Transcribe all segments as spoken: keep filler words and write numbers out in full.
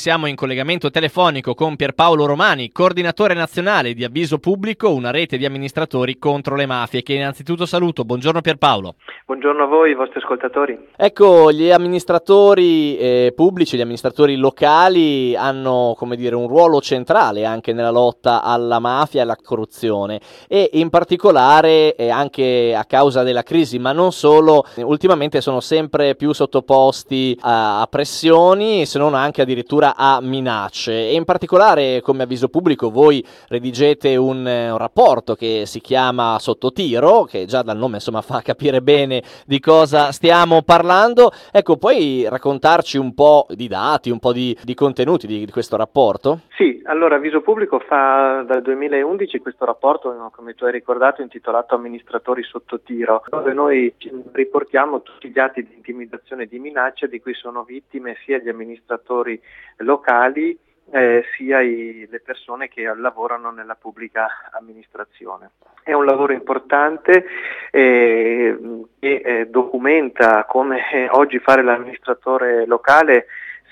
Siamo in collegamento telefonico con Pierpaolo Romani, coordinatore nazionale di Avviso Pubblico, una rete di amministratori contro le mafie, che innanzitutto saluto. Buongiorno Pierpaolo. Buongiorno a voi, i vostri ascoltatori. Ecco, gli amministratori eh, pubblici, gli amministratori locali hanno, come dire, un ruolo centrale anche nella lotta alla mafia e alla corruzione e in particolare eh, anche a causa della crisi, ma non solo, ultimamente sono sempre più sottoposti a, a pressioni, se non anche addirittura a minacce. E in particolare, come Avviso Pubblico, voi redigete un, un rapporto che si chiama Sotto Tiro, che già dal nome insomma fa capire bene di cosa stiamo parlando. Ecco, puoi raccontarci un po' di dati, un po' di, di contenuti di, di questo rapporto? Sì, allora Avviso Pubblico fa dal duemilaundici questo rapporto, come tu hai ricordato, intitolato Amministratori sotto tiro, dove noi riportiamo tutti gli atti di intimidazione e di minaccia di cui sono vittime sia gli amministratori locali eh, sia i, le persone che lavorano nella pubblica amministrazione. È un lavoro importante eh, che eh, documenta come eh, oggi fare l'amministratore locale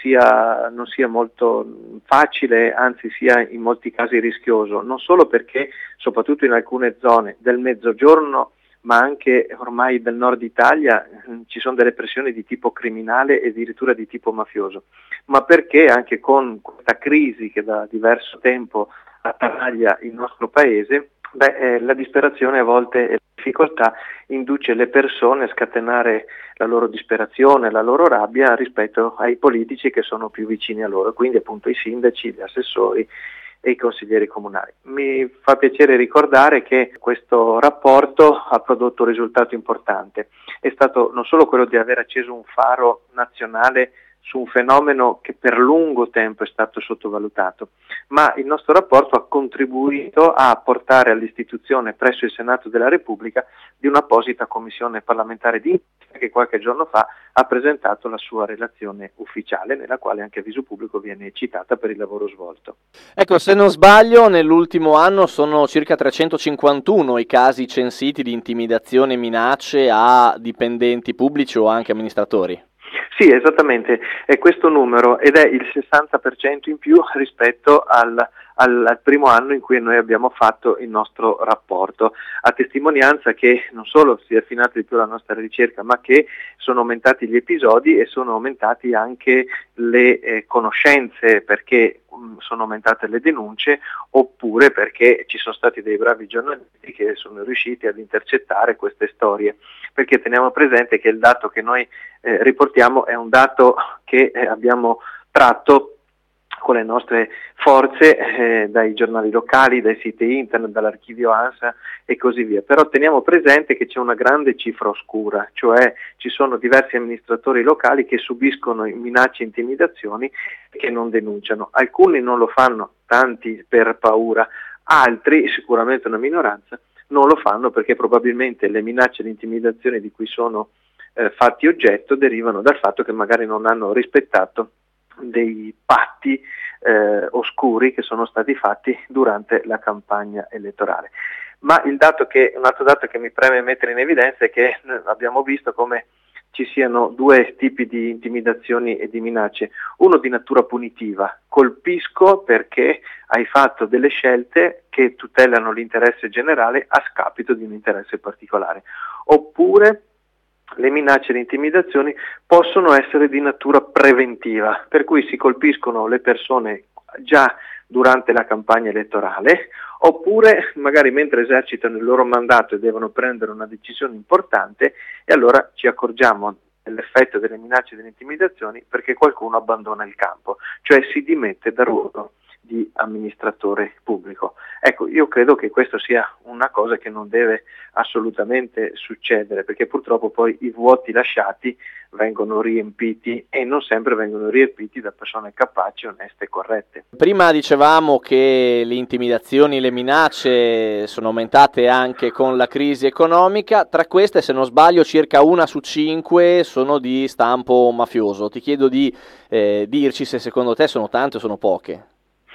sia, non sia molto facile, anzi sia in molti casi rischioso, non solo perché soprattutto in alcune zone del mezzogiorno ma anche ormai del nord Italia ci sono delle pressioni di tipo criminale e addirittura di tipo mafioso, ma perché anche con questa crisi che da diverso tempo attanaglia il nostro paese, beh, eh, la disperazione a volte e la difficoltà induce le persone a scatenare la loro disperazione, la loro rabbia rispetto ai politici che sono più vicini a loro, quindi appunto i sindaci, gli assessori e i consiglieri comunali. Mi fa piacere ricordare che questo rapporto ha prodotto un risultato importante. È stato non solo quello di aver acceso un faro nazionale su un fenomeno che per lungo tempo è stato sottovalutato, ma il nostro rapporto ha contribuito a portare all'istituzione presso il Senato della Repubblica di un'apposita commissione parlamentare di inchiesta che qualche giorno fa ha presentato la sua relazione ufficiale, nella quale anche Avviso Pubblico viene citata per il lavoro svolto. Ecco, se non sbaglio, nell'ultimo anno sono circa trecentocinquantuno i casi censiti di intimidazione e minacce a dipendenti pubblici o anche amministratori. Sì, esattamente, è questo numero ed è il sessanta per cento in più rispetto al, al, al primo anno in cui noi abbiamo fatto il nostro rapporto, a testimonianza che non solo si è affinata di più la nostra ricerca, ma che sono aumentati gli episodi e sono aumentati anche le eh, conoscenze, perché mh, sono aumentate le denunce, oppure perché ci sono stati dei bravi giornalisti che sono riusciti ad intercettare queste storie, perché teniamo presente che il dato che noi eh, riportiamo è un dato che eh, abbiamo tratto con le nostre forze eh, dai giornali locali, dai siti internet, dall'archivio ANSA e così via. Però teniamo presente che c'è una grande cifra oscura, cioè ci sono diversi amministratori locali che subiscono minacce e intimidazioni e che non denunciano. Alcuni non lo fanno, tanti per paura, altri, sicuramente una minoranza, non lo fanno perché probabilmente le minacce e le intimidazioni di cui sono eh, fatti oggetto derivano dal fatto che magari non hanno rispettato dei patti eh, oscuri che sono stati fatti durante la campagna elettorale. Ma il dato che, un altro dato che mi preme mettere in evidenza è che abbiamo visto come ci siano due tipi di intimidazioni e di minacce, uno di natura punitiva, colpisco perché hai fatto delle scelte che tutelano l'interesse generale a scapito di un interesse particolare, oppure le minacce e le intimidazioni possono essere di natura preventiva, per cui si colpiscono le persone già durante la campagna elettorale, oppure magari mentre esercitano il loro mandato e devono prendere una decisione importante e allora ci accorgiamo dell'effetto delle minacce e delle intimidazioni perché qualcuno abbandona il campo, cioè si dimette dal ruolo di amministratore pubblico. Ecco, io credo che questo sia una cosa che non deve assolutamente succedere, perché purtroppo poi i vuoti lasciati vengono riempiti e non sempre vengono riempiti da persone capaci, oneste e corrette. Prima dicevamo che le intimidazioni e le minacce sono aumentate anche con la crisi economica, tra queste, se non sbaglio, circa una su cinque sono di stampo mafioso. Ti chiedo di eh, dirci se secondo te sono tante o sono poche.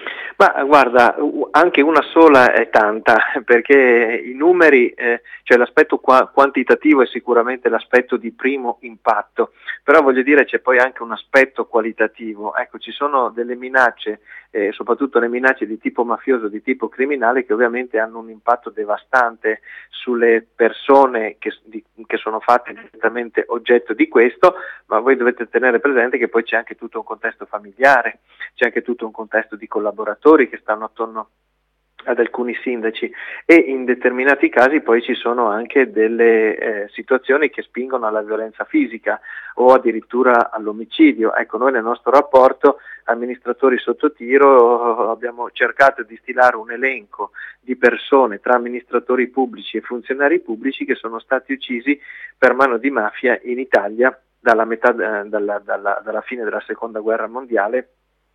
Ma guarda, anche una sola è tanta, perché i numeri, eh, cioè l'aspetto qua- quantitativo è sicuramente l'aspetto di primo impatto, però voglio dire c'è poi anche un aspetto qualitativo. Ecco, ci sono delle minacce, eh, soprattutto le minacce di tipo mafioso, di tipo criminale, che ovviamente hanno un impatto devastante sulle persone che, di, che sono fatte direttamente oggetto di questo, ma voi dovete tenere presente che poi c'è anche tutto un contesto familiare, c'è anche tutto un contesto di collaboratori che stanno attorno ad alcuni sindaci, e in determinati casi poi ci sono anche delle eh, situazioni che spingono alla violenza fisica o addirittura all'omicidio. Ecco, noi nel nostro rapporto amministratori sotto tiro abbiamo cercato di stilare un elenco di persone tra amministratori pubblici e funzionari pubblici che sono stati uccisi per mano di mafia in Italia dalla, metà, eh, dalla, dalla, dalla fine della seconda guerra mondiale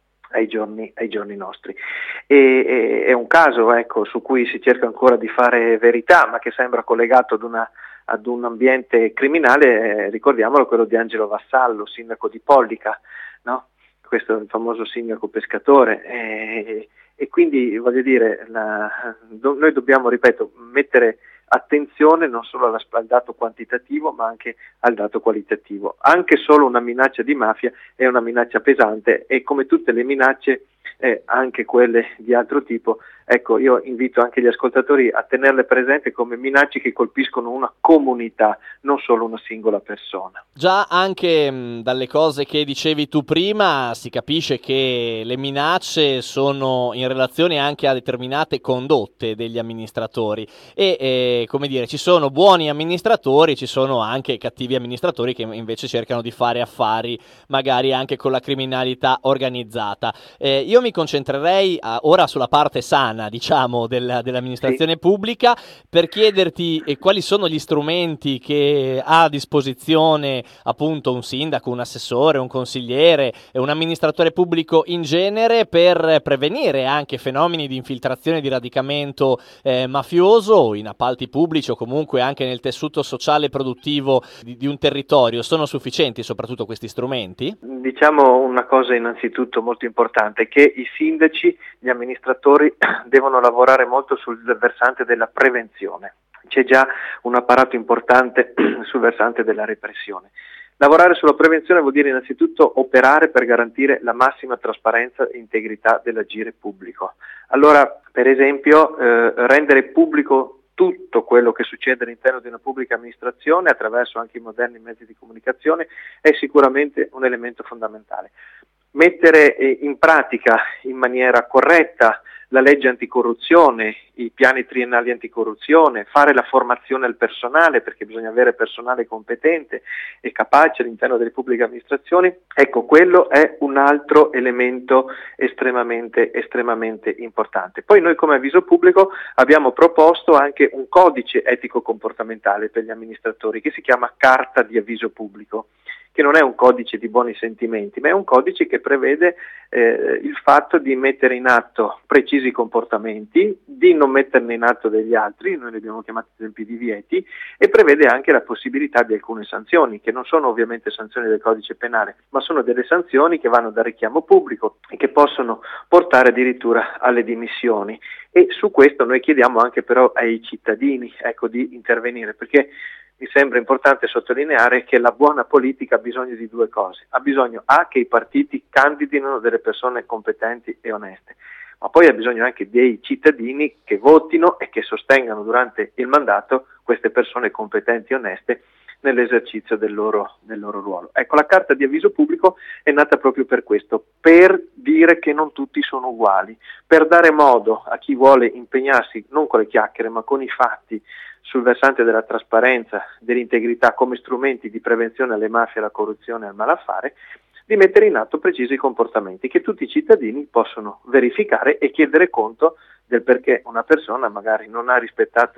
ai giorni, ai giorni nostri. E, e, è un caso, ecco, su cui si cerca ancora di fare verità, ma che sembra collegato ad, una, ad un ambiente criminale, eh, ricordiamolo, quello di Angelo Vassallo, sindaco di Pollica, no? Questo è il famoso sindaco pescatore, e, e quindi voglio dire, la, do, noi dobbiamo, ripeto, mettere attenzione non solo alla, al dato quantitativo ma anche al dato qualitativo. Anche solo una minaccia di mafia è una minaccia pesante, e come tutte le minacce, eh, anche quelle di altro tipo, ecco, io invito anche gli ascoltatori a tenerle presente come minacce che colpiscono una comunità, non solo una singola persona. Già anche mh, dalle cose che dicevi tu prima si capisce che le minacce sono in relazione anche a determinate condotte degli amministratori e eh, come dire, ci sono buoni amministratori, ci sono anche cattivi amministratori che invece cercano di fare affari magari anche con la criminalità organizzata. Eh, io mi concentrerei a, ora sulla parte sana, diciamo, del, dell'amministrazione sì. pubblica, per chiederti eh, quali sono gli strumenti che ha a disposizione appunto un sindaco, un assessore, un consigliere e un amministratore pubblico in genere per prevenire anche fenomeni di infiltrazione e di radicamento eh, mafioso in appalti pubblici o comunque anche nel tessuto sociale e produttivo di, di un territorio. Sono sufficienti soprattutto questi strumenti? Diciamo una cosa innanzitutto molto importante, che i sindaci, gli amministratori devono lavorare molto sul versante della prevenzione. C'è già un apparato importante sul versante della repressione. Lavorare sulla prevenzione vuol dire innanzitutto operare per garantire la massima trasparenza e integrità dell'agire pubblico. Allora, per esempio, eh, rendere pubblico tutto quello che succede all'interno di una pubblica amministrazione attraverso anche i moderni mezzi di comunicazione è sicuramente un elemento fondamentale. Mettere in pratica in maniera corretta la legge anticorruzione, i piani triennali anticorruzione, fare la formazione al personale, perché bisogna avere personale competente e capace all'interno delle pubbliche amministrazioni, ecco, quello è un altro elemento estremamente, estremamente importante. Poi noi come Avviso Pubblico abbiamo proposto anche un codice etico-comportamentale per gli amministratori che si chiama Carta di Avviso Pubblico, che non è un codice di buoni sentimenti, ma è un codice che prevede eh, il fatto di mettere in atto precisi comportamenti, di non metterne in atto degli altri, noi li abbiamo chiamati esempi divieti, e prevede anche la possibilità di alcune sanzioni, che non sono ovviamente sanzioni del codice penale, ma sono delle sanzioni che vanno dal richiamo pubblico e che possono portare addirittura alle dimissioni. E su questo noi chiediamo anche però ai cittadini, ecco, di intervenire, perché mi sembra importante sottolineare che la buona politica ha bisogno di due cose. Ha bisogno A, che i partiti candidino delle persone competenti e oneste, ma poi ha bisogno anche dei cittadini che votino e che sostengano durante il mandato queste persone competenti e oneste nell'esercizio del loro, del loro ruolo. Ecco, la Carta di Avviso Pubblico è nata proprio per questo, per dire che non tutti sono uguali, per dare modo a chi vuole impegnarsi non con le chiacchiere ma con i fatti sul versante della trasparenza, dell'integrità come strumenti di prevenzione alle mafie, alla corruzione e al malaffare, di mettere in atto precisi comportamenti che tutti i cittadini possono verificare e chiedere conto del perché una persona magari non ha rispettato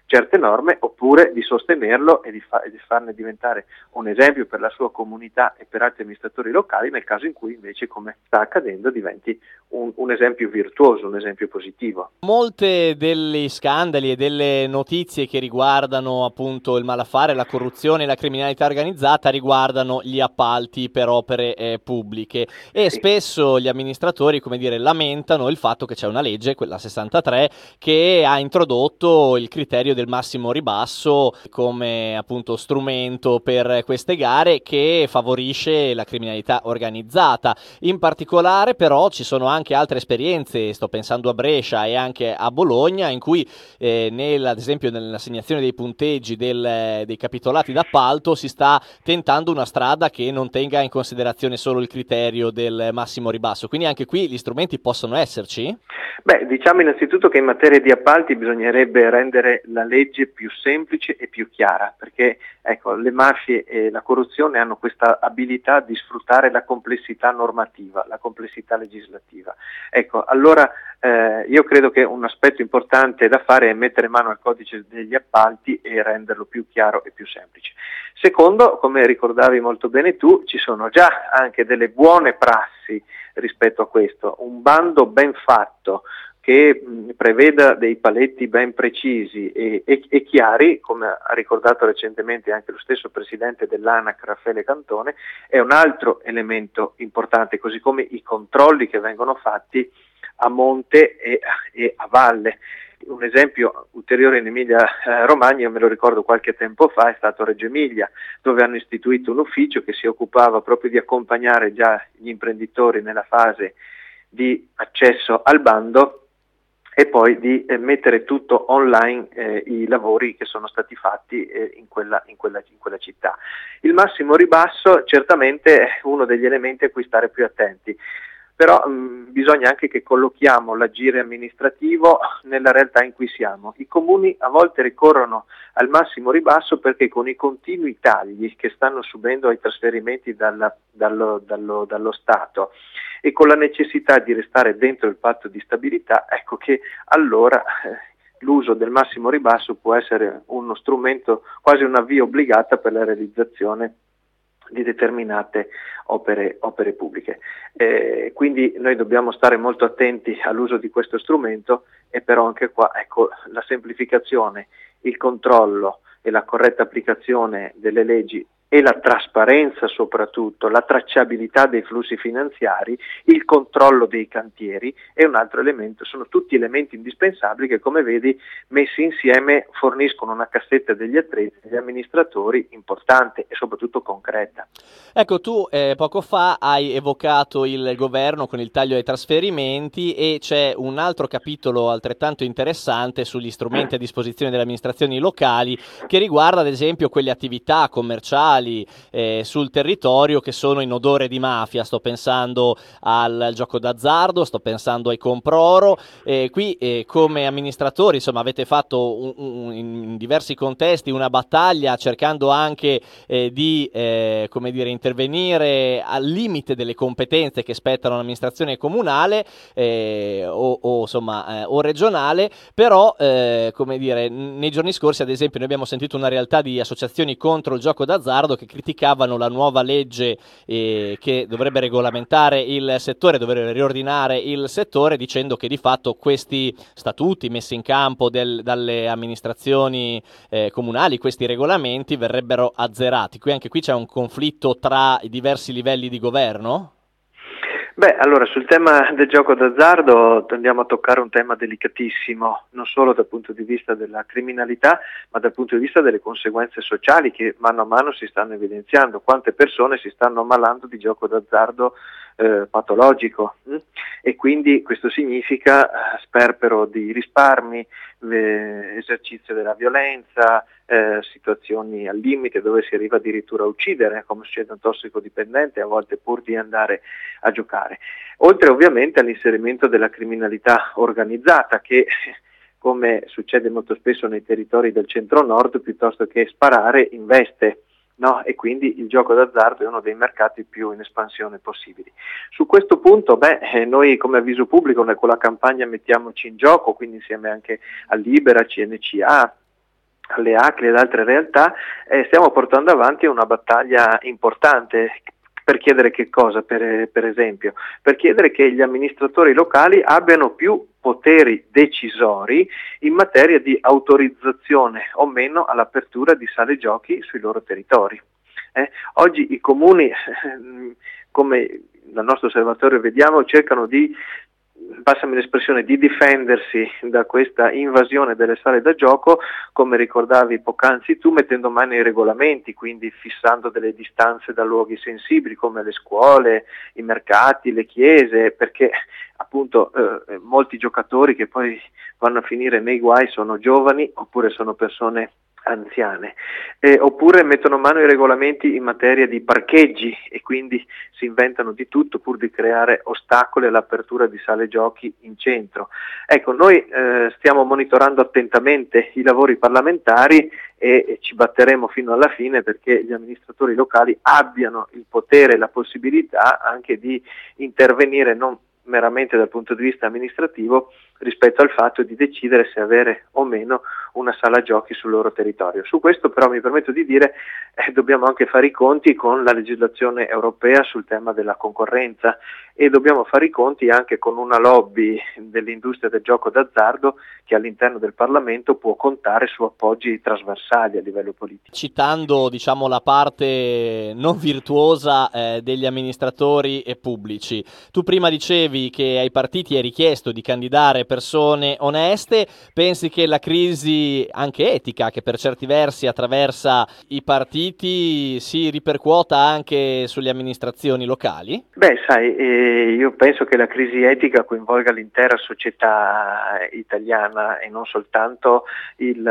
certe norme, oppure di sostenerlo e di, fa- e di farne diventare un esempio per la sua comunità e per altri amministratori locali, nel caso in cui invece, come sta accadendo, diventi un, un esempio virtuoso, un esempio positivo. Molte degli scandali e delle notizie che riguardano appunto il malaffare, la corruzione e la criminalità organizzata riguardano gli appalti per opere eh, pubbliche e Sì. spesso gli amministratori, come dire, lamentano il fatto che c'è una legge, quella sessantatré, che ha introdotto il criterio del massimo ribasso come appunto strumento per queste gare, che favorisce la criminalità organizzata. In particolare però ci sono anche altre esperienze, sto pensando a Brescia e anche a Bologna, in cui eh, nel, ad esempio nell'assegnazione dei punteggi del, dei capitolati d'appalto si sta tentando una strada che non tenga in considerazione solo il criterio del massimo ribasso, quindi anche qui gli strumenti possono esserci? Beh, diciamo innanzitutto che in materia di appalti bisognerebbe rendere la legge più semplice e più chiara, perché ecco, le mafie e la corruzione hanno questa abilità di sfruttare la complessità normativa, la complessità legislativa. Ecco, allora eh, io credo che un aspetto importante da fare è mettere mano al codice degli appalti e renderlo più chiaro e più semplice. Secondo, come ricordavi molto bene tu, ci sono già anche delle buone prassi rispetto a questo, un bando ben fatto che mh, preveda dei paletti ben precisi e, e, e chiari, come ha ricordato recentemente anche lo stesso presidente dell'ANAC Raffaele Cantone, è un altro elemento importante, così come i controlli che vengono fatti a monte e, e a valle. Un esempio ulteriore in Emilia eh, Romagna, io me lo ricordo qualche tempo fa, è stato Reggio Emilia, dove hanno istituito un ufficio che si occupava proprio di accompagnare già gli imprenditori nella fase di accesso al bando e poi di eh, mettere tutto online eh, i lavori che sono stati fatti eh, in, quella, in, quella, in quella città. Il massimo ribasso certamente è uno degli elementi a cui stare più attenti. Però mh, bisogna anche che collochiamo l'agire amministrativo nella realtà in cui siamo. I comuni a volte ricorrono al massimo ribasso perché con i continui tagli che stanno subendo ai trasferimenti dalla, dallo, dallo, dallo Stato e con la necessità di restare dentro il patto di stabilità, ecco che allora eh, l'uso del massimo ribasso può essere uno strumento, quasi una via obbligata per la realizzazione di determinate opere, opere pubbliche. Eh, quindi noi dobbiamo stare molto attenti all'uso di questo strumento e però anche qua ecco, la semplificazione, il controllo e la corretta applicazione delle leggi e la trasparenza soprattutto, la tracciabilità dei flussi finanziari, il controllo dei cantieri è un altro elemento, sono tutti elementi indispensabili che come vedi messi insieme forniscono una cassetta degli attrezzi degli amministratori importante e soprattutto concreta. Ecco, tu eh, poco fa hai evocato il governo con il taglio ai trasferimenti e c'è un altro capitolo altrettanto interessante sugli strumenti a disposizione delle amministrazioni locali che riguarda ad esempio quelle attività commerciali Eh, sul territorio che sono in odore di mafia. Sto pensando al gioco d'azzardo, sto pensando ai comproro. Eh, qui eh, come amministratori insomma avete fatto un, un, in diversi contesti una battaglia cercando anche eh, di eh, come dire, intervenire al limite delle competenze che spettano all'amministrazione comunale eh, o, o, insomma, eh, o regionale, però eh, come dire, nei giorni scorsi ad esempio noi abbiamo sentito una realtà di associazioni contro il gioco d'azzardo che criticavano la nuova legge eh, che dovrebbe regolamentare il settore, dovrebbe riordinare il settore, dicendo che di fatto questi statuti messi in campo del, dalle amministrazioni eh, comunali, questi regolamenti verrebbero azzerati. Qui anche qui c'è un conflitto tra i diversi livelli di governo? Beh, allora sul tema del gioco d'azzardo andiamo a toccare un tema delicatissimo, non solo dal punto di vista della criminalità, ma dal punto di vista delle conseguenze sociali che mano a mano si stanno evidenziando. Quante persone si stanno ammalando di gioco d'azzardo eh, patologico hm? E quindi questo significa eh, sperpero di risparmi, eh, esercizio della violenza, eh, situazioni al limite dove si arriva addirittura a uccidere, come succede a un tossicodipendente a volte pur di andare a giocare. Oltre ovviamente all'inserimento della criminalità organizzata che come succede molto spesso nei territori del centro-nord, piuttosto che sparare investe. No? E quindi il gioco d'azzardo è uno dei mercati più in espansione possibili. Su questo punto, beh, noi come avviso pubblico con la campagna Mettiamoci in gioco, quindi insieme anche a Libera, C N C A, alle A C L I ed altre realtà, eh, stiamo portando avanti una battaglia importante. Per chiedere che cosa, per, per esempio? Per chiedere che gli amministratori locali abbiano più poteri decisori in materia di autorizzazione o meno all'apertura di sale giochi sui loro territori. Eh, oggi i comuni, come dal nostro osservatorio vediamo, cercano di, passami l'espressione, di difendersi da questa invasione delle sale da gioco, come ricordavi poc'anzi tu, mettendo mano ai regolamenti, quindi fissando delle distanze da luoghi sensibili come le scuole, i mercati, le chiese, perché appunto eh, molti giocatori che poi vanno a finire nei guai sono giovani oppure sono persone anziane, eh, oppure mettono mano ai regolamenti in materia di parcheggi e quindi si inventano di tutto pur di creare ostacoli all'apertura di sale giochi in centro. Ecco, noi eh, stiamo monitorando attentamente i lavori parlamentari e, e ci batteremo fino alla fine perché gli amministratori locali abbiano il potere e la possibilità anche di intervenire non meramente dal punto di vista amministrativo rispetto al fatto di decidere se avere o meno una sala giochi sul loro territorio. Su questo però mi permetto di dire eh, dobbiamo anche fare i conti con la legislazione europea sul tema della concorrenza e dobbiamo fare i conti anche con una lobby dell'industria del gioco d'azzardo che all'interno del Parlamento può contare su appoggi trasversali a livello politico. Citando diciamo la parte non virtuosa eh, degli amministratori e pubblici, tu prima dicevi che ai partiti è richiesto di candidare persone oneste, pensi che la crisi anche etica che per certi versi attraversa i partiti si ripercuota anche sulle amministrazioni locali? Beh, sai, eh, io penso che la crisi etica coinvolga l'intera società italiana e non soltanto il,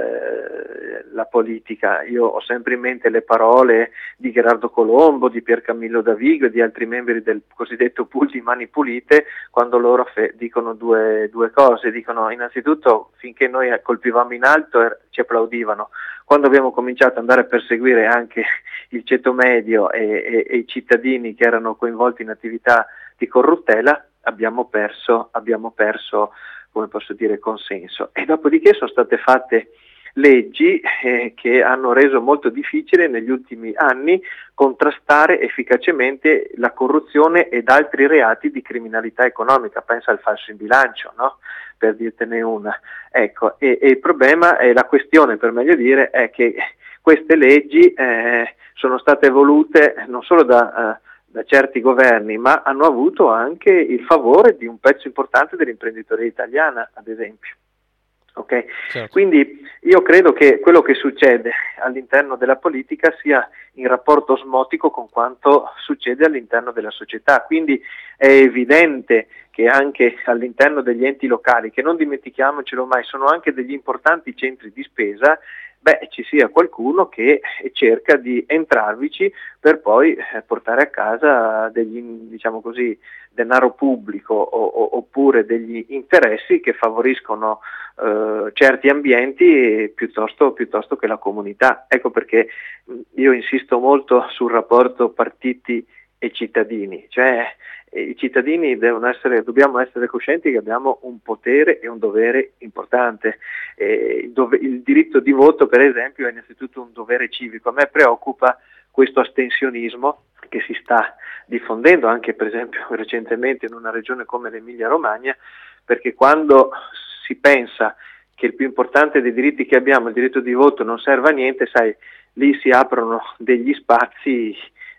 eh, la politica. Io ho sempre in mente le parole di Gherardo Colombo, di Pier Camillo Davigo e di altri membri del cosiddetto pool di Mani Pulite, quando loro fe- dicono due, due cose. Dicono innanzitutto finché noi colpivamo in alto er- ci applaudivano. Quando abbiamo cominciato ad andare a perseguire anche il ceto medio e, e, e i cittadini che erano coinvolti in attività di corruttela, abbiamo perso, abbiamo perso, come posso dire, consenso. E dopodiché sono state fatte leggi eh, che hanno reso molto difficile negli ultimi anni contrastare efficacemente la corruzione ed altri reati di criminalità economica. Pensa al falso in bilancio, no? Per dirtene una. Ecco, e, e il problema, e la questione per meglio dire, è che queste leggi eh, sono state volute non solo da, uh, da certi governi, ma hanno avuto anche il favore di un pezzo importante dell'imprenditoria italiana, ad esempio. Okay? Certo. Quindi io credo che quello che succede all'interno della politica sia in rapporto osmotico con quanto succede all'interno della società, quindi è evidente che anche all'interno degli enti locali, che non dimentichiamocelo mai, sono anche degli importanti centri di spesa, beh, ci sia qualcuno che cerca di entrarvici per poi eh, portare a casa degli, diciamo così, denaro pubblico o, o, oppure degli interessi che favoriscono eh, certi ambienti piuttosto, piuttosto che la comunità. Ecco perché io insisto molto sul rapporto partiti e cittadini, cioè i cittadini devono essere, dobbiamo essere coscienti che abbiamo un potere e un dovere importante. Eh, il, dove, il diritto di voto, per esempio, è innanzitutto un dovere civico. A me preoccupa questo astensionismo che si sta diffondendo anche, per esempio, recentemente in una regione come l'Emilia Romagna, perché quando si pensa che il più importante dei diritti che abbiamo, il diritto di voto, non serve a niente, sai, lì si aprono degli spazi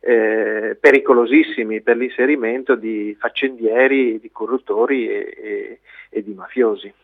Eh, pericolosissimi per l'inserimento di faccendieri, di corruttori e, e, e di mafiosi.